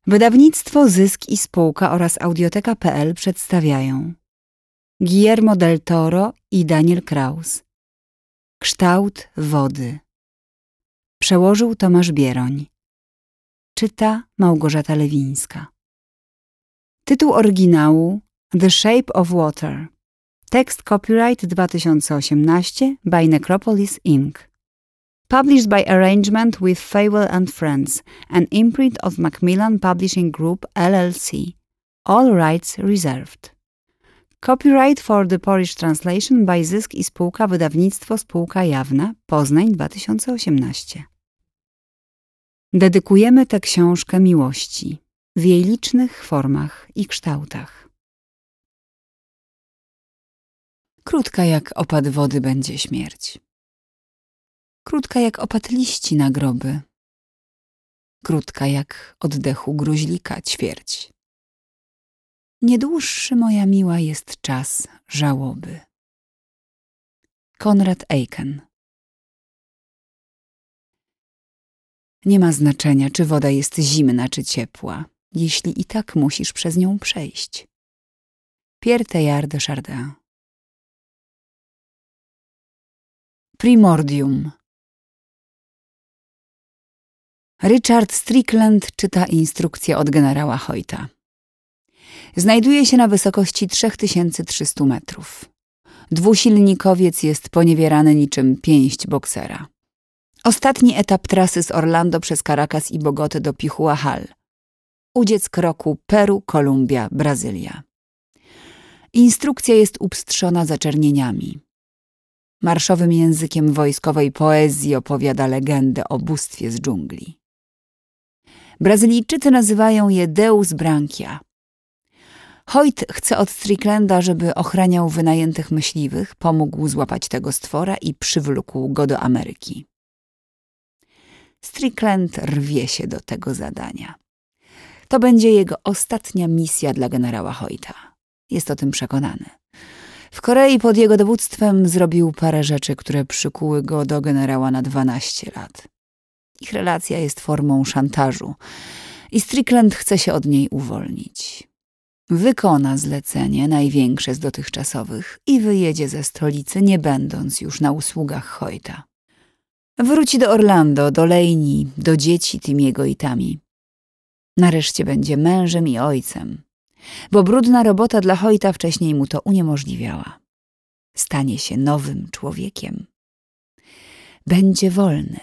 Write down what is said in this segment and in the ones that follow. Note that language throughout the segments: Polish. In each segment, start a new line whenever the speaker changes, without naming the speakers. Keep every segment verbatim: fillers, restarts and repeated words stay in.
Wydawnictwo Zysk i Spółka oraz Audioteka kropka pe el przedstawiają Guillermo del Toro i Daniel Kraus. Kształt wody. Przełożył Tomasz Bieroń. Czyta Małgorzata Lewińska. Tytuł oryginału The Shape of Water. Tekst copyright dwa tysiące osiemnaście by Necropolis Incorporated. Published by arrangement with Fawell and Friends, an imprint of Macmillan Publishing Group L L C. All rights reserved. Copyright for the Polish translation by Zysk i Spółka, wydawnictwo Spółka Jawna, Poznań dwa tysiące osiemnaście. Dedykujemy tę książkę miłości w jej licznych formach i kształtach. Krótka jak opad wody będzie śmierć. Krótka jak opad liści na groby. Krótka jak oddechu gruźlika ćwierć. Niedłuższy, moja miła, jest czas żałoby. Konrad Aiken. Nie ma znaczenia, czy woda jest zimna, czy ciepła, jeśli i tak musisz przez nią przejść. Pierre Teilhard de Chardin. Primordium. Richard Strickland czyta instrukcję od generała Hoyta. Znajduje się na wysokości trzy tysiące trzysta metrów. Dwusilnikowiec jest poniewierany niczym pięść boksera. Ostatni etap trasy z Orlando przez Caracas i Bogotę do Pichuahal. Uciec kroku Peru, Kolumbia, Brazylia. Instrukcja jest upstrzona zaczernieniami. Marszowym językiem wojskowej poezji opowiada legendę o bóstwie z dżungli. Brazylijczycy nazywają je Deus Branchia. Hoyt chce od Stricklanda, żeby ochraniał wynajętych myśliwych, pomógł złapać tego stwora i przywlókł go do Ameryki. Strickland rwie się do tego zadania. To będzie jego ostatnia misja dla generała Hoyta. Jest o tym przekonany. W Korei pod jego dowództwem zrobił parę rzeczy, które przykuły go do generała na dwanaście lat. Ich relacja jest formą szantażu i Strickland chce się od niej uwolnić. Wykona zlecenie, największe z dotychczasowych, i wyjedzie ze stolicy, nie będąc już na usługach Hoyta. Wróci do Orlando, do Lejni, do dzieci Timiego i Tami. Nareszcie będzie mężem i ojcem, bo brudna robota dla Hoyta wcześniej mu to uniemożliwiała. Stanie się nowym człowiekiem. Będzie wolny.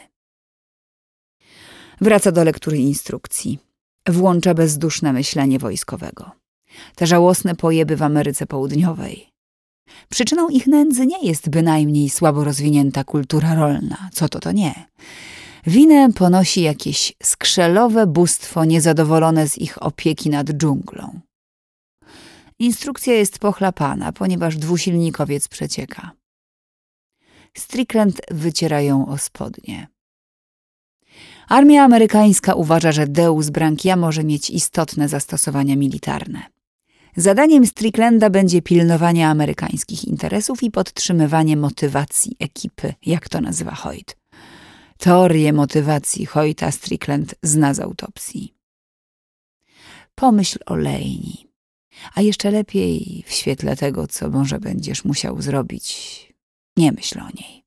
Wraca do lektury instrukcji. Włącza bezduszne myślenie wojskowego. Te żałosne pojeby w Ameryce Południowej. Przyczyną ich nędzy nie jest bynajmniej słabo rozwinięta kultura rolna. Co to, to nie. Winę ponosi jakieś skrzelowe bóstwo niezadowolone z ich opieki nad dżunglą. Instrukcja jest pochlapana, ponieważ dwusilnikowiec przecieka. Strickland wyciera ją o spodnie. Armia amerykańska uważa, że Deus Branchia może mieć istotne zastosowania militarne. Zadaniem Stricklanda będzie pilnowanie amerykańskich interesów i podtrzymywanie motywacji ekipy, jak to nazywa Hoyt. Teorię motywacji Hoyta Strickland zna z autopsji. Pomyśl o Lejni, a jeszcze lepiej w świetle tego, co może będziesz musiał zrobić, nie myśl o niej.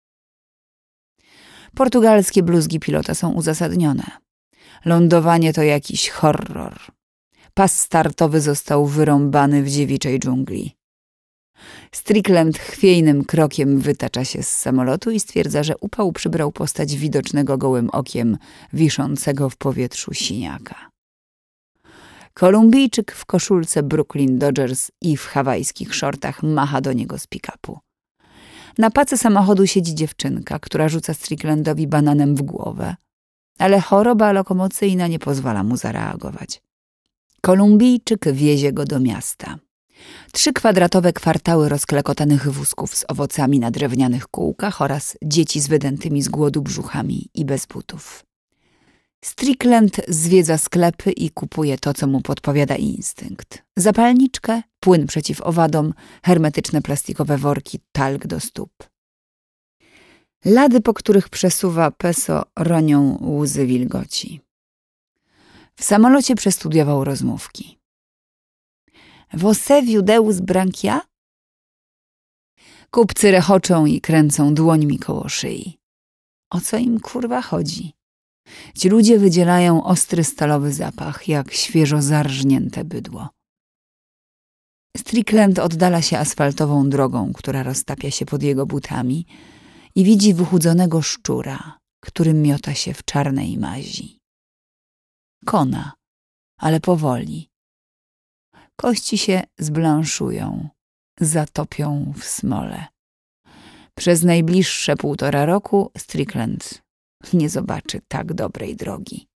Portugalskie bluzgi pilota są uzasadnione. Lądowanie to jakiś horror. Pas startowy został wyrąbany w dziewiczej dżungli. Strickland chwiejnym krokiem wytacza się z samolotu i stwierdza, że upał przybrał postać widocznego gołym okiem, wiszącego w powietrzu siniaka. Kolumbijczyk w koszulce Brooklyn Dodgers i w hawajskich szortach macha do niego z pick-upu. Na pace samochodu siedzi dziewczynka, która rzuca Stricklandowi bananem w głowę, ale choroba lokomocyjna nie pozwala mu zareagować. Kolumbijczyk wiezie go do miasta. Trzy kwadratowe kwartały rozklekotanych wózków z owocami na drewnianych kółkach oraz dzieci z wydętymi z głodu brzuchami i bez butów. Strickland zwiedza sklepy i kupuje to, co mu podpowiada instynkt. Zapalniczkę, płyn przeciw owadom, hermetyczne plastikowe worki, talk do stóp. Lady, po których przesuwa Peso, ronią łzy wilgoci. W samolocie przestudiował rozmówki. Você viu Deus branquia? Kupcy rechoczą i kręcą dłońmi koło szyi. O co im kurwa chodzi? Ci ludzie wydzielają ostry stalowy zapach, jak świeżo zarżnięte bydło. Strickland oddala się asfaltową drogą, która roztapia się pod jego butami i widzi wychudzonego szczura, który miota się w czarnej mazi. Kona, ale powoli. Kości się zblanszują, zatopią w smole. Przez najbliższe półtora roku Strickland nie zobaczy tak dobrej drogi.